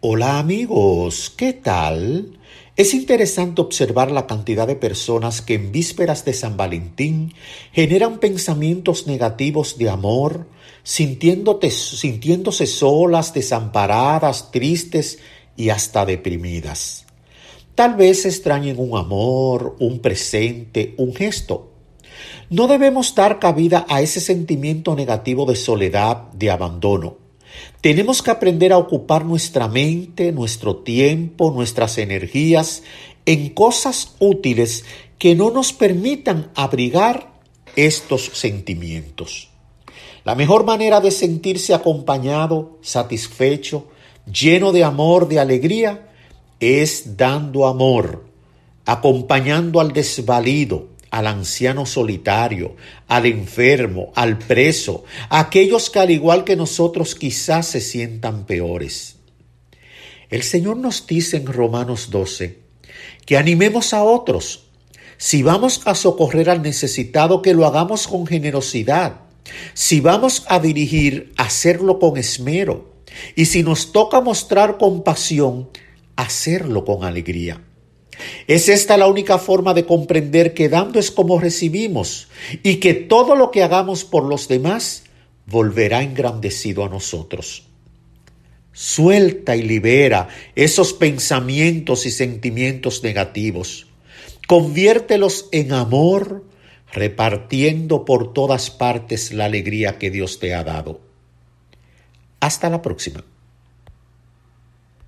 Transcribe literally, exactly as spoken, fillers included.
Hola amigos, ¿qué tal? Es interesante observar la cantidad de personas que en vísperas de San Valentín generan pensamientos negativos de amor, sintiéndote- sintiéndose solas, desamparadas, tristes y hasta deprimidas. Tal vez extrañen un amor, un presente, un gesto. No debemos dar cabida a ese sentimiento negativo de soledad, de abandono. Tenemos que aprender a ocupar nuestra mente, nuestro tiempo, nuestras energías en cosas útiles que no nos permitan abrigar estos sentimientos. La mejor manera de sentirse acompañado, satisfecho, lleno de amor, de alegría, es dando amor, acompañando al desvalido, al anciano solitario, al enfermo, al preso, a aquellos que al igual que nosotros quizás se sientan peores. El Señor nos dice en Romanos doce que animemos a otros. Si vamos a socorrer al necesitado, que lo hagamos con generosidad. Si vamos a dirigir, hacerlo con esmero. Y si nos toca mostrar compasión, hacerlo con alegría. Es esta la única forma de comprender que dando es como recibimos y que todo lo que hagamos por los demás volverá engrandecido a nosotros. Suelta y libera esos pensamientos y sentimientos negativos. Conviértelos en amor, repartiendo por todas partes la alegría que Dios te ha dado. Hasta la próxima.